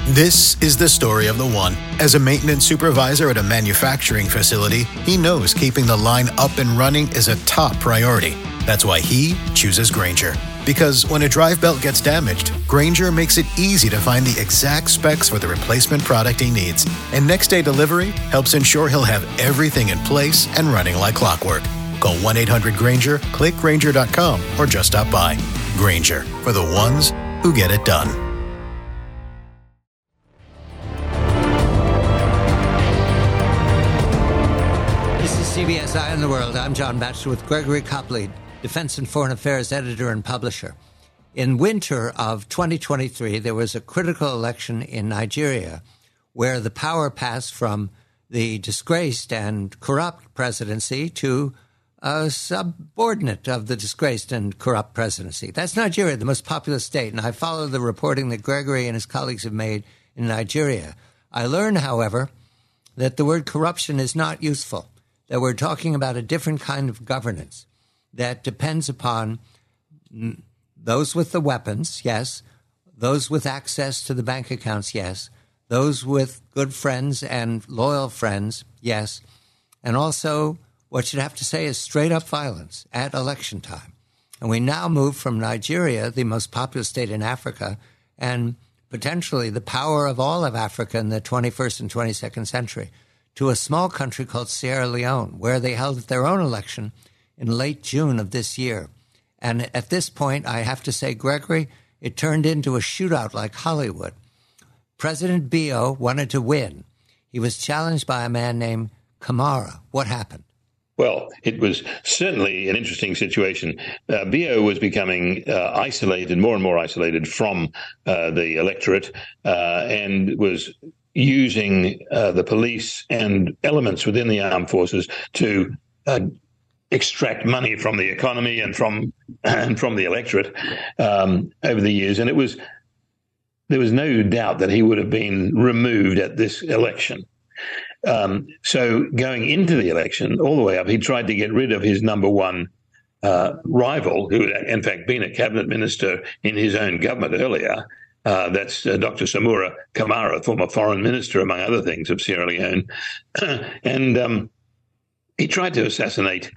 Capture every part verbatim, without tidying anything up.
This is the story of the one. As a maintenance supervisor at a manufacturing facility, he knows keeping the line up and running is a top priority. That's why he chooses Grainger. Because when a drive belt gets damaged, Grainger makes it easy to find the exact specs for the replacement product he needs. And next day delivery helps ensure he'll have everything in place and running like clockwork. Call one eight hundred Grainger, click Grainger dot com, or just stop by. Grainger, for the ones who get it done. C B S Eye on the World. I'm John Batchelor with Gregory Copley, Defense and Foreign Affairs editor and publisher. In winter of twenty twenty-three, there was a critical election in Nigeria where the power passed from the disgraced and corrupt presidency to a subordinate of the disgraced and corrupt presidency. That's Nigeria, the most populous state, and I follow the reporting that Gregory and his colleagues have made in Nigeria. I learned, however, that the word corruption is not useful, that we're talking about a different kind of governance that depends upon those with the weapons, yes, those with access to the bank accounts, yes, those with good friends and loyal friends, yes, and also what you'd have to say is straight-up violence at election time. And we now move from Nigeria, the most populous state in Africa, and potentially the power of all of Africa in the twenty-first and twenty-second century, to a small country called Sierra Leone, where they held their own election in late June of this year. And at this point, I have to say, Gregory, it turned into a shootout like Hollywood. President Bio wanted to win. He was challenged by a man named Kamara. What happened? Well, it was certainly an interesting situation. Uh, Bio was becoming uh, isolated, more and more isolated from uh, the electorate, uh, and was using uh, the police and elements within the armed forces to uh, extract money from the economy and from and from the electorate um, over the years. And it was there was no doubt that he would have been removed at this election. Um, so going into the election, all the way up, he tried to get rid of his number one uh, rival, who had in fact been a cabinet minister in his own government earlier. Uh, that's uh, Doctor Samura Kamara, former foreign minister, among other things, of Sierra Leone. and um, he tried to assassinate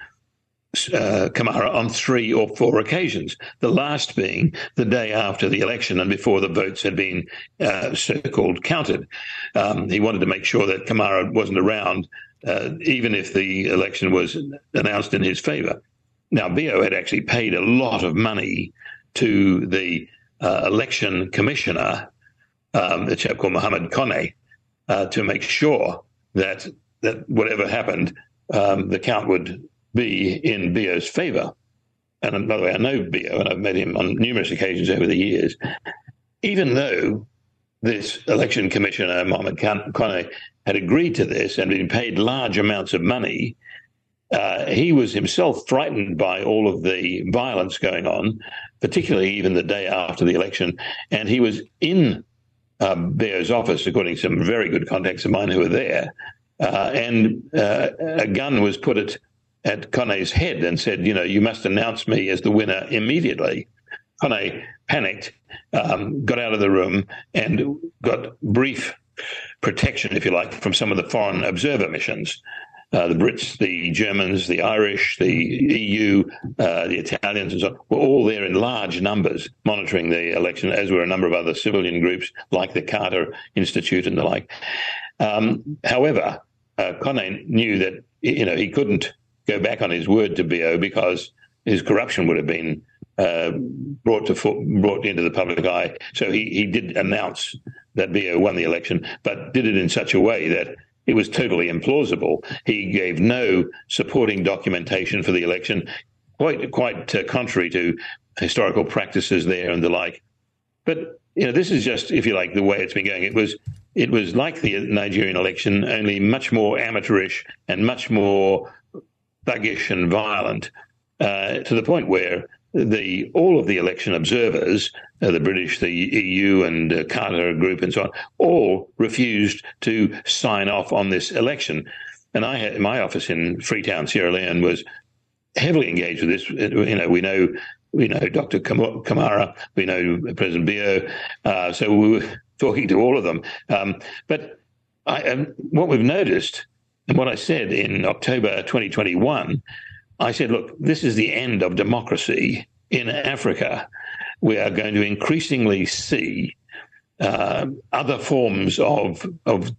uh, Kamara on three or four occasions, the last being the day after the election and before the votes had been uh, so-called counted. Um, he wanted to make sure that Kamara wasn't around, uh, even if the election was announced in his favor. Now, Bio had actually paid a lot of money to the Uh, election commissioner, um, a chap called Mohammed Kone, uh, to make sure that that whatever happened, um, the count would be in Bio's favor. And by the way, I know Bio, and I've met him on numerous occasions over the years. Even though this election commissioner, Mohammed Kone, had agreed to this and been paid large amounts of money, Uh, he was himself frightened by all of the violence going on, particularly even the day after the election. And he was in uh, Bio's office, according to some very good contacts of mine who were there. Uh, and uh, a gun was put at, at Kone's head and said, you know, you must announce me as the winner immediately. Kone panicked, um, got out of the room and got brief protection, if you like, from some of the foreign observer missions. Uh, the Brits, the Germans, the Irish, the E U, uh, the Italians, and so on, were all there in large numbers monitoring the election, as were a number of other civilian groups like the Carter Institute and the like. Um, however, uh, Kone knew that, you know, he couldn't go back on his word to Bio because his corruption would have been uh, brought to brought into the public eye. So he, he did announce that Bio won the election, but did it in such a way that it was totally implausible. He gave no supporting documentation for the election, quite quite uh, contrary to historical practices there and the like. But you know, this is just, if you like, the way it's been going. It was it was like the Nigerian election, only much more amateurish and much more thuggish and violent, uh, to the point where the all of the election observers, uh, the British, the E U, and uh, Carter Group, and so on, all refused to sign off on this election. And I had my office in Freetown, Sierra Leone, was heavily engaged with this. You know, we know we know Doctor Kamara, we know President Bio, uh, so we were talking to all of them. Um, but I, um, what we've noticed, and what I said in October twenty twenty-one, I said, look, this is the end of democracy in Africa. We are going to increasingly see uh, other forms of of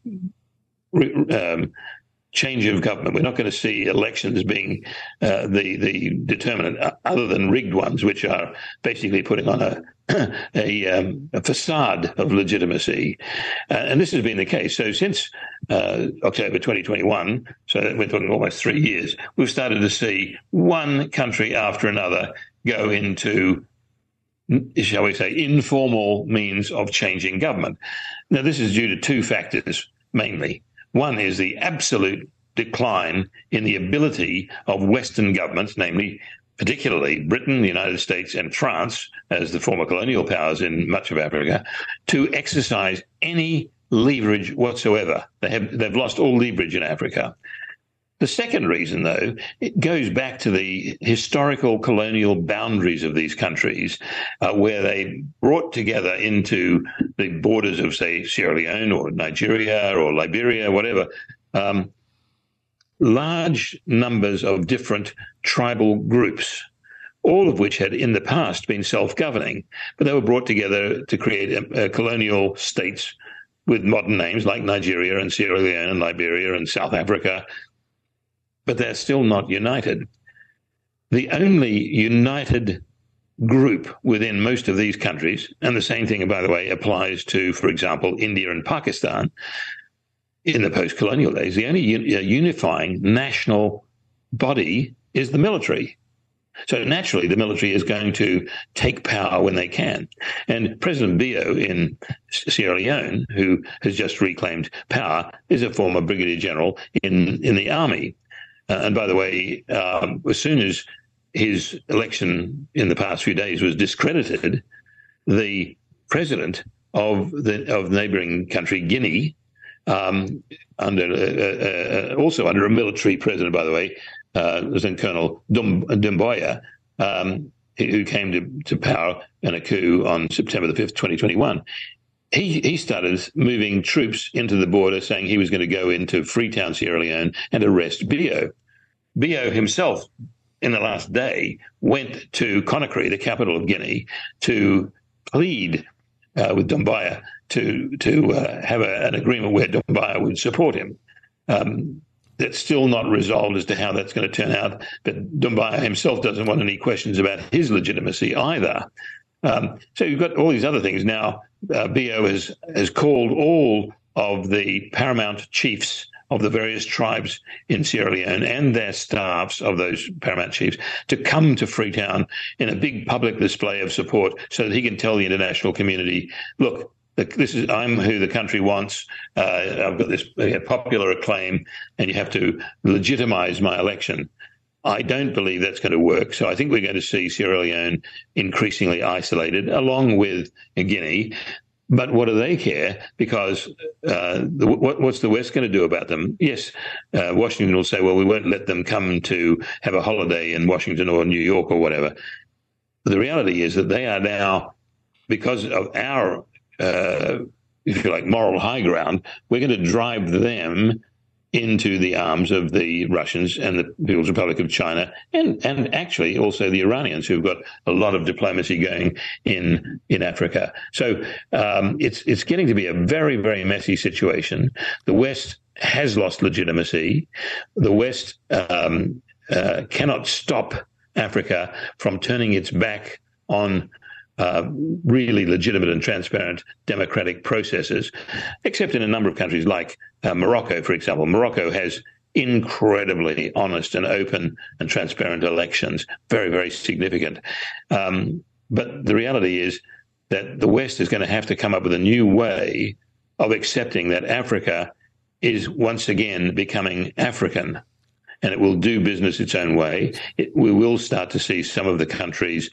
um, change of government. We're not going to see elections being uh, the the determinant, other than rigged ones, which are basically putting on a a, um, a facade of legitimacy. Uh, and this has been the case. So since uh, October twenty twenty-one, so we're talking almost three years, we've started to see one country after another go into, shall we say, informal means of changing government. Now, this is due to two factors mainly. One is the absolute decline in the ability of Western governments, namely particularly Britain, the United States, and France, as the former colonial powers in much of Africa, to exercise any leverage whatsoever. They have, they've lost all leverage in Africa. The second reason, though, it goes back to the historical colonial boundaries of these countries, uh, where they brought together into the borders of, say, Sierra Leone or Nigeria or Liberia, whatever, um, large numbers of different tribal groups, all of which had in the past been self-governing, but they were brought together to create a, a colonial states with modern names like Nigeria and Sierra Leone and Liberia and South Africa, but they're still not united. The only united group within most of these countries, and the same thing, by the way, applies to, for example, India and Pakistan, in the post-colonial days, the only unifying national body is the military. So naturally, the military is going to take power when they can. And President Bio in Sierra Leone, who has just reclaimed power, is a former brigadier general in, in the army. Uh, and by the way, um, as soon as his election in the past few days was discredited, the president of the of neighboring country, Guinea, um, under uh, uh, also under a military president, by the way, uh, Lieutenant Colonel Dum- Dumbuya, um, who came to, to power in a coup on September the fifth, twenty twenty-one. He, he started moving troops into the border, saying he was going to go into Freetown, Sierra Leone, and arrest Bio. Bio himself, in the last day, went to Conakry, the capital of Guinea, to plead uh, with Dumbuya to to uh, have a, an agreement where Dumbuya would support him. Um, that's still not resolved as to how that's going to turn out, but Dumbuya himself doesn't want any questions about his legitimacy either. Um, so you've got all these other things. Now, uh, Bio has, has called all of the paramount chiefs of the various tribes in Sierra Leone and their staffs of those paramount chiefs to come to Freetown in a big public display of support so that he can tell the international community, look, this is I'm who the country wants. Uh, I've got this uh, popular acclaim, and you have to legitimize my election. I don't believe that's going to work. So I think we're going to see Sierra Leone increasingly isolated, along with Guinea. But what do they care? Because uh, the, what, what's the West going to do about them? Yes, uh, Washington will say, well, we won't let them come to have a holiday in Washington or New York or whatever. But the reality is that they are now, because of our, uh, if you like, moral high ground, we're going to drive them into the arms of the Russians and the People's Republic of China, and, and actually also the Iranians, who've got a lot of diplomacy going in in Africa. So um, it's it's getting to be a very, very messy situation. The West has lost legitimacy. The West um, uh, cannot stop Africa from turning its back on Uh, really legitimate and transparent democratic processes, except in a number of countries like uh, Morocco, for example. Morocco has incredibly honest and open and transparent elections, very, very significant. Um, but the reality is that the West is going to have to come up with a new way of accepting that Africa is once again becoming African, and it will do business its own way. It, we will start to see some of the countries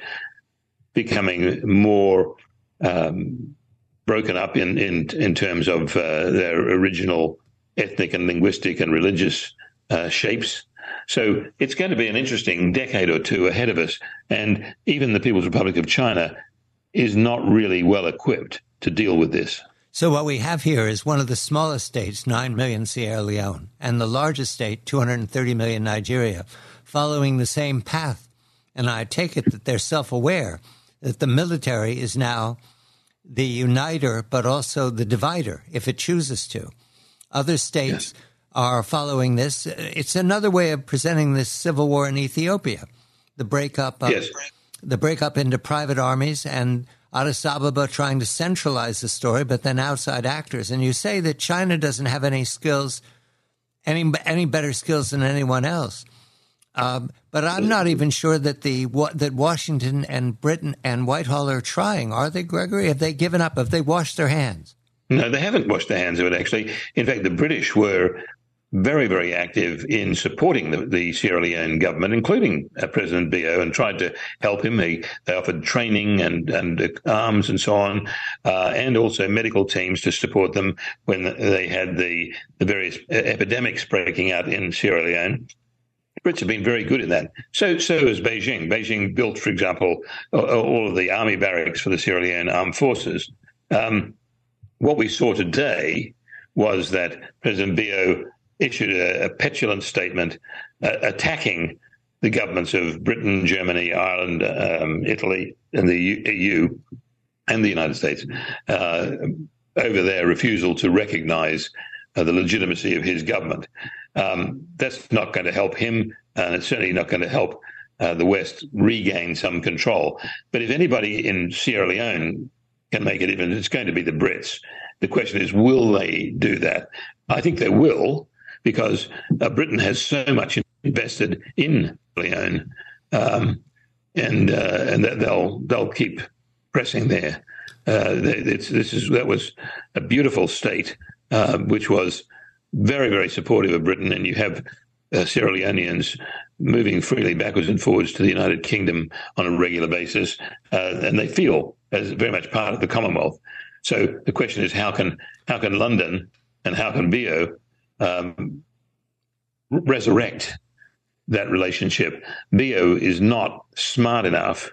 becoming more um, broken up in, in, in terms of uh, their original ethnic and linguistic and religious uh, shapes. So it's going to be an interesting decade or two ahead of us. And even the People's Republic of China is not really well equipped to deal with this. So what we have here is one of the smallest states, nine million Sierra Leone, and the largest state, two hundred thirty million Nigeria, following the same path. And I take it that they're self-aware that the military is now the uniter, but also the divider, if it chooses to. Other states yes. are following this. It's another way of presenting this civil war in Ethiopia, the breakup of, yes. the breakup into private armies, and Addis Ababa trying to centralize the story, but then outside actors. And you say that China doesn't have any skills, any any better skills than anyone else. Um, but I'm not even sure that the that Washington and Britain and Whitehall are trying. Are they, Gregory? Have they given up? Have they washed their hands? No, they haven't washed their hands of it, actually. In fact, the British were very, very active in supporting the, the Sierra Leone government, including uh, President Bio, and tried to help him. He, they offered training and, and uh, arms and so on, uh, and also medical teams to support them when they had the, the various epidemics breaking out in Sierra Leone. The Brits have been very good in that. So, so has Beijing. Beijing built, for example, all of the army barracks for the Sierra Leone armed forces. Um, what we saw today was that President Bio issued a, a petulant statement uh, attacking the governments of Britain, Germany, Ireland, um, Italy, and the E U, and the United States uh, over their refusal to recognize uh, the legitimacy of his government. Um, that's not going to help him, and it's certainly not going to help uh, the West regain some control. But if anybody in Sierra Leone can make it even, it's going to be the Brits. The question is, will they do that? I think they will, because uh, Britain has so much invested in Leone, um, and uh, and they'll they'll keep pressing there. Uh, it's, this is that was a beautiful state, uh, which was very very supportive of Britain, and you have uh, Sierra Leoneans moving freely backwards and forwards to the United Kingdom on a regular basis, uh, and they feel as very much part of the Commonwealth. So the question is, how can how can London and how can Bio Um, resurrect that relationship? Bio is not smart enough,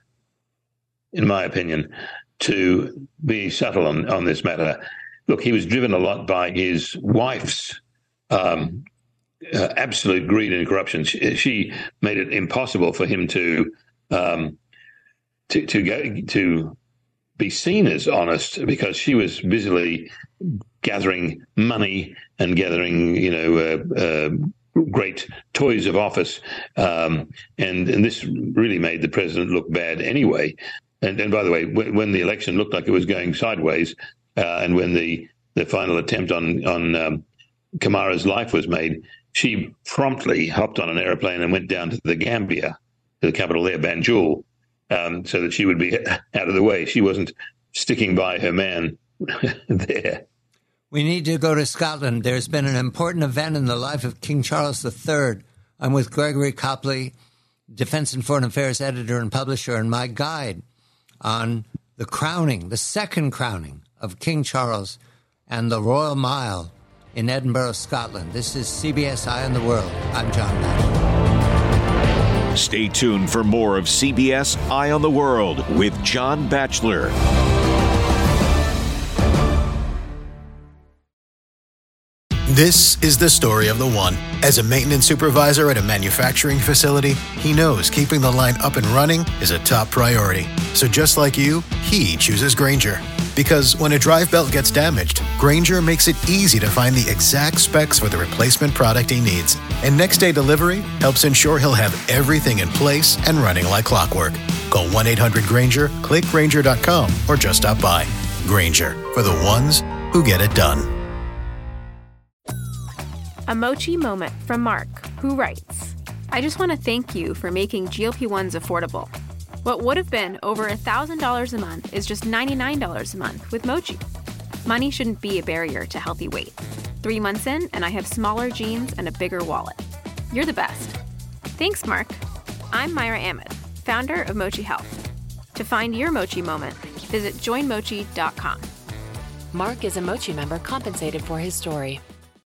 in my opinion, to be subtle on, on this matter. Look, he was driven a lot by his wife's um, uh, absolute greed and corruption. She, she made it impossible for him to um, to to go to be seen as honest, because she was busily gathering money and gathering, you know, uh, uh, great toys of office. Um, and, and this really made the president look bad anyway. And, and by the way, when, when the election looked like it was going sideways, uh, and when the, the final attempt on, on um, Kamara's life was made, she promptly hopped on an airplane and went down to the Gambia, to the capital there, Banjul, um, so that she would be out of the way. She wasn't sticking by her man there. We need to go to Scotland. There's been an important event in the life of King Charles the Third. I'm with Gregory Copley, Defense and Foreign Affairs editor and publisher, and my guide on the crowning, the second crowning of King Charles and the Royal Mile in Edinburgh, Scotland. This is C B S Eye on the World. I'm John Batchelor. Stay tuned for more of C B S Eye on the World with John Batchelor. This is the story of the one. As a maintenance supervisor at a manufacturing facility, he knows keeping the line up and running is a top priority. So just like you, he chooses Grainger. Because when a drive belt gets damaged, Grainger makes it easy to find the exact specs for the replacement product he needs. And next day delivery helps ensure he'll have everything in place and running like clockwork. Call one eight hundred Grainger, click Grainger dot com, or just stop by. Grainger, for the ones who get it done. A Mochi moment from Mark, who writes, I just want to thank you for making G L P ones affordable. What would have been over one thousand dollars a month is just ninety-nine dollars a month with Mochi. Money shouldn't be a barrier to healthy weight. Three months in, and I have smaller jeans and a bigger wallet. You're the best. Thanks, Mark. I'm Myra Ahmed, founder of Mochi Health. To find your Mochi moment, visit join mochi dot com. Mark is a Mochi member compensated for his story.